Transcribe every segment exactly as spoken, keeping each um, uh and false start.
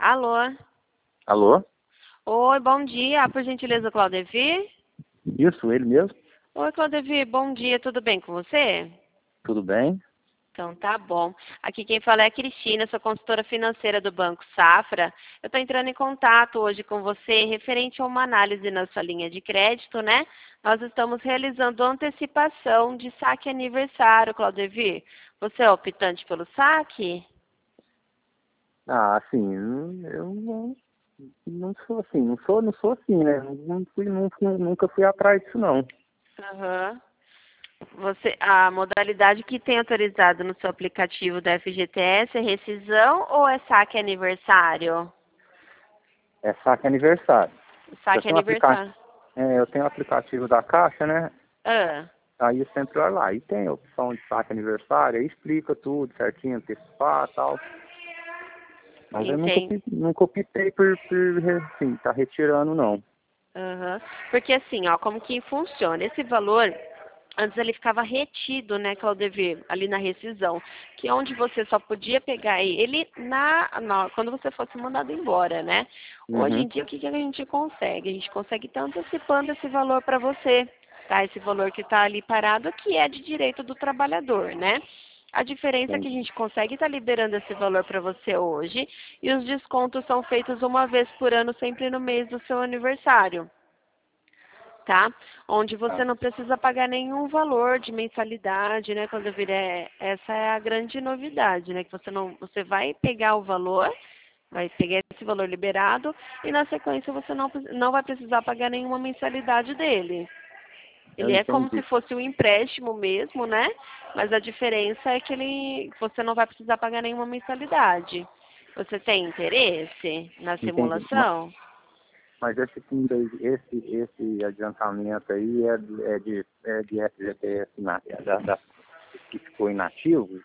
Alô? Alô? Oi, bom dia. Por gentileza, Claudevi? Isso, ele mesmo? Oi, Claudevi, bom dia. Tudo bem com você? Tudo bem? Então, tá bom. Aqui quem fala é a Cristina, sou consultora financeira do Banco Safra. Eu estou entrando em contato hoje com você referente a uma análise na sua linha de crédito, né? Nós estamos realizando antecipação de saque aniversário, Claudevi. Você é optante pelo saque? Ah, assim, eu não, não sou assim, não sou, não sou assim, né? Não fui, não fui- nunca fui atrás disso, não. Aham. Você, a modalidade que tem autorizado no seu aplicativo da F G T S é rescisão ou é saque aniversário? É saque aniversário. Eu Saque tenho um aplicativo, aniversário. é, eu tenho um aplicativo da Caixa, né? Ah, Aí eu sempre olho lá. E tem a opção de saque aniversário, aí explica tudo certinho, antecipar e tal. Mas eu nunca, entendi. optei- nunca optei por, por assim, tá retirando, não. Aham. Porque assim, ó, como que funciona? Esse valor, antes ele ficava retido, né, Claudevi, ali na rescisão, que é onde você só podia pegar ele na, na- quando você fosse mandado embora, né? Hoje Uhum. em dia, o que, que a gente consegue? A gente consegue estar antecipando esse valor para você, tá? Esse valor que está ali parado, que é de direito do trabalhador, né? A diferença é que a Entendi. gente consegue estar liberando esse valor para você hoje e os descontos são feitos uma vez por ano, sempre no mês do seu aniversário, tá? Onde você Tá. não precisa pagar nenhum valor de mensalidade, né? Quando eu vier, essa é a grande novidade, né? Que você não, você vai pegar o valor, vai pegar esse valor liberado e na sequência você não, não vai precisar pagar nenhuma mensalidade dele. Eu Ele é como se entendi. fosse um empréstimo mesmo, né? Mas a diferença é que ele, você não vai precisar pagar nenhuma mensalidade. Você tem interesse na Entendi. Ma- simulação? Mas esse, fundo aí, esse, esse adiantamento aí é, de- é de, é de F G T S na, é da, da, que ficou inativo?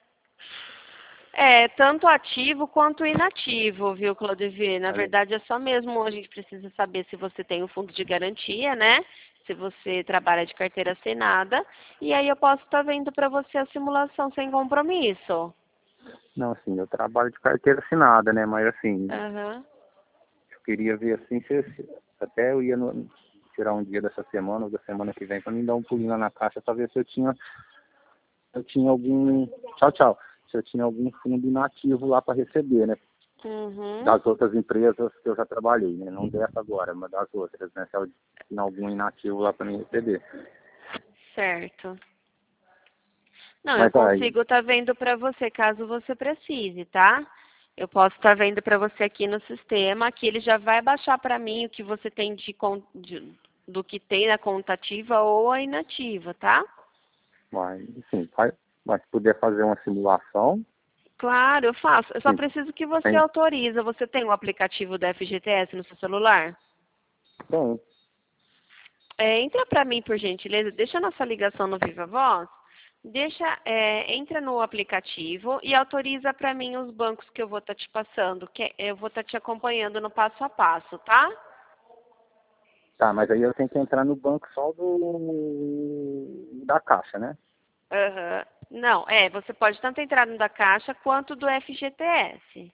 É, tanto ativo quanto inativo, viu, Claudevi? Na Aí, verdade, é só mesmo a gente precisa saber se você tem o fundo de garantia, né? Se você trabalha de carteira assinada. E aí eu posso estar vendo para você a simulação sem compromisso. não, assim, eu trabalho de carteira assinada, né? Mas assim, Aham. eu queria ver assim, se, se- até eu ia no- tirar um dia dessa semana ou da semana que vem para me dar um pulinho lá na caixa para ver se eu tinha, eu tinha algum. Tchau, tchau. Se eu tinha algum fundo inativo lá para receber, né? Uhum. Das outras empresas que eu já trabalhei, né? Não dessa agora, mas das outras, né? Se eu tinha algum inativo lá para me receber. Certo. Não, eu Mas aí, consigo estar vendo para você caso você precise, tá? Eu posso estar vendo para você aqui no sistema, que ele já vai baixar para mim o que você tem de, con- de- do que tem na conta ativa ou a inativa, tá? mas, assim, faz, mas se puder fazer uma simulação, Claro, eu faço. Eu só sim, preciso que você tem, autoriza. Você tem o aplicativo da F G T S no seu celular? tem. É, entra para mim, por gentileza. Deixa a nossa ligação no Viva Voz. Deixa, é, entra no aplicativo e autoriza para mim os bancos que eu vou estar te passando, que eu vou estar te acompanhando no passo a passo, tá? Tá, mas aí eu tenho que entrar no banco só do da caixa, né? Aham. Não, é, você pode tanto entrar no da Caixa quanto do F G T S.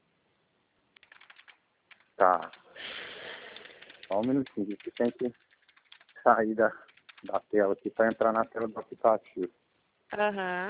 Tá, só um minutinho, que tem que sair da, da tela aqui para entrar na tela do aplicativo. Aham.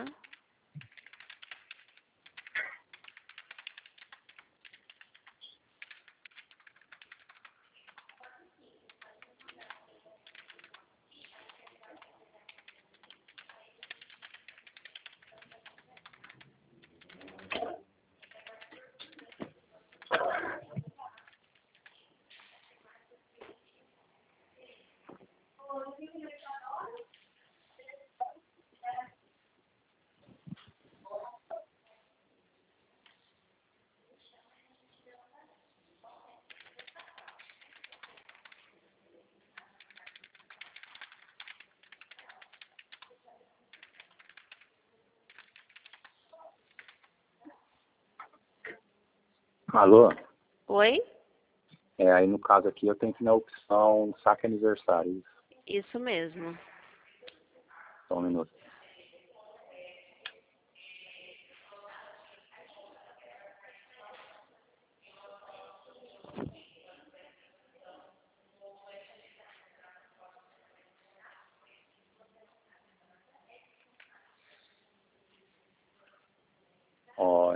Alô? Oi? É, aí no caso aqui eu tenho que ir na opção saque aniversário. Isso, Isso mesmo. só um minuto.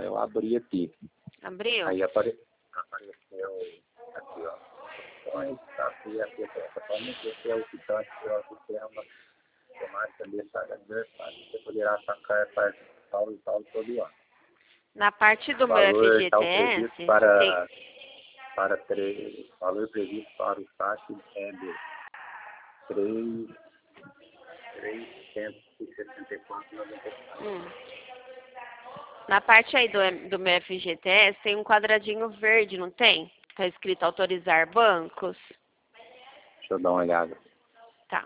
Então eu abri aqui. Abriu? Aí apare... apareceu aqui, ó. Opções, tá aqui, aqui, aqui. Atualmente esse é o que está aqui, ó, o sistema automático de adversário. Você poderá sacar parte tal e tal todo ano. Na parte do meu Valor tal F G T S, previsto para, tem... para três, valor previsto para o saque é de três mil trezentos e sessenta e quatro reais e noventa centavos. Hum. Na parte aí do, do meu F G T S tem um quadradinho verde, não tem? Tá escrito autorizar bancos. Deixa eu dar uma olhada. Tá.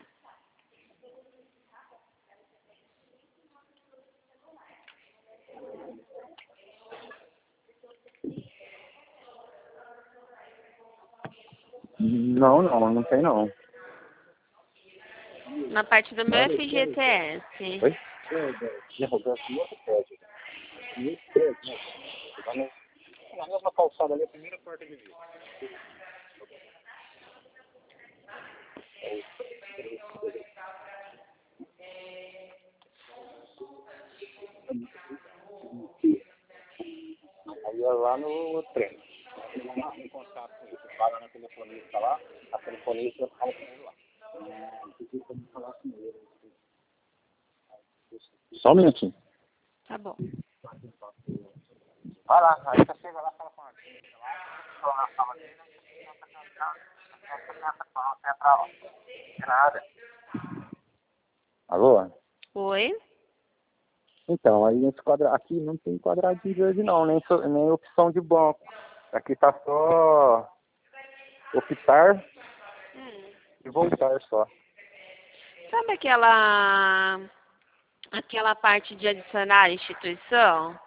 Não, não, não tem não. Na parte do meu F G T S. Oi? Roberto, e outro prédio. E esse prédio, né? Tá no- na mesma calçada ali, a primeira porta de vidro. Aí é lá no trem. Lá em contato com ele, fala na telefonista lá, a telefonista fala com ele lá. Só um minutinho. Tá bom. Vai lá, aí você chega lá e fala com a gente. Fala na sala dele, não nada. Alô? Oi? Então, aí nesse quadra... aqui não tem quadradinho verde não, nem, so... nem opção de banco. Aqui tá só optar Hum. e voltar só. Sabe aquela... aquela parte de adicionar instituição?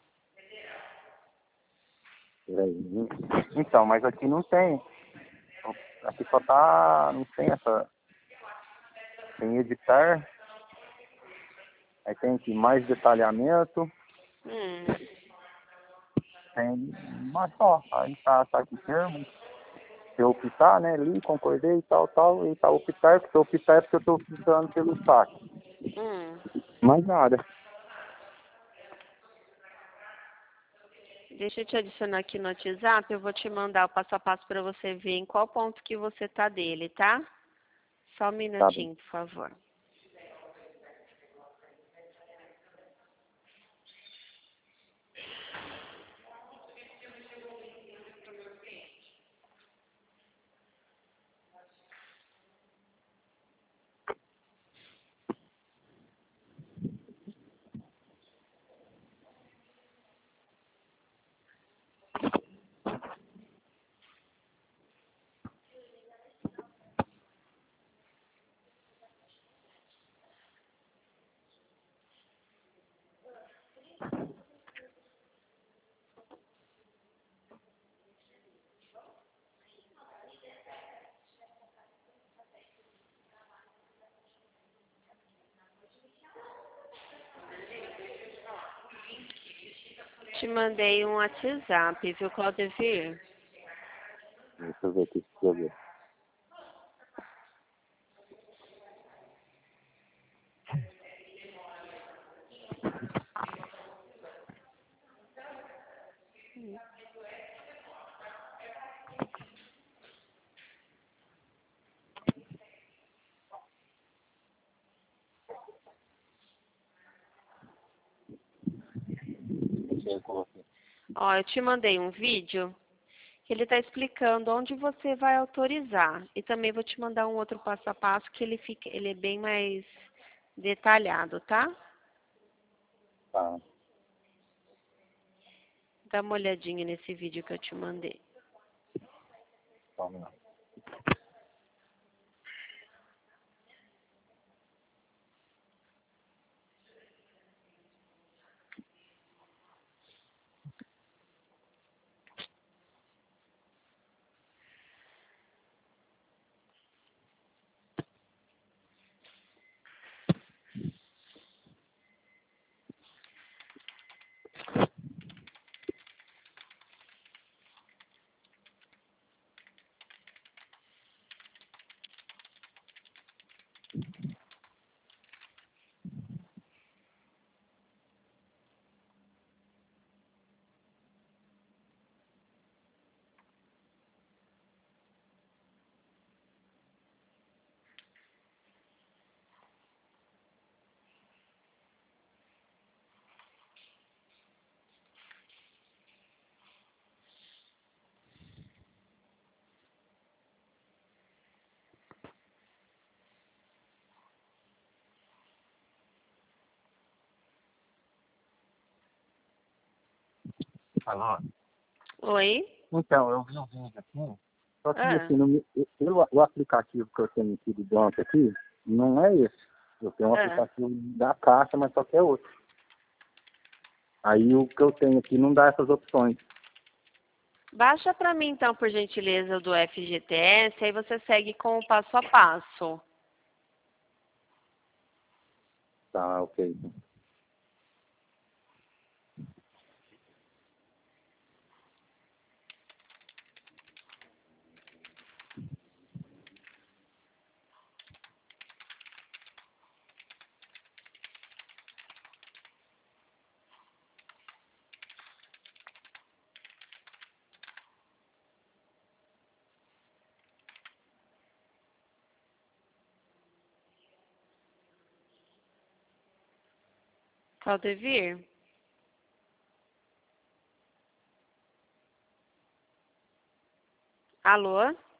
Peraí. Então, mas aqui não tem. Aqui só tá. Não tem essa. Tem editar. Aí tem aqui mais detalhamento. Hum. Tem. Mas só. Aí tá, tá aqui termo. Se eu optar, né? Li, concordei e tal, tal. E tá optar, porque se eu optar é porque eu tô optando pelo saque. Hum. Mais nada. Deixa eu te adicionar aqui no WhatsApp, eu vou te mandar o passo a passo para você ver em qual ponto que você tá dele, tá? Só um Tá bem. minutinho, por favor. Te mandei um WhatsApp, viu, Claudevir? Deixa eu ver aqui, deixa eu ver. Deixa eu colocar. Ó, eu te mandei um vídeo que ele está explicando onde você vai autorizar. E também vou te mandar um outro passo a passo que ele fica, ele é bem mais detalhado, tá? Tá. Dá uma olhadinha nesse vídeo que eu te mandei. Só um minuto. Alô? Oi? Então, eu vi um vídeo aqui, só que Ah, assim, no, meu- eu- o aplicativo que eu tenho aqui do banco aqui, não é esse. Eu tenho um ah. aplicativo da Caixa, mas só que é outro. Aí o que eu tenho aqui não dá essas opções. Baixa para mim, então, por gentileza, o do F G T S, aí você segue com o passo a passo. Tá, ok. Claudevir? Alô?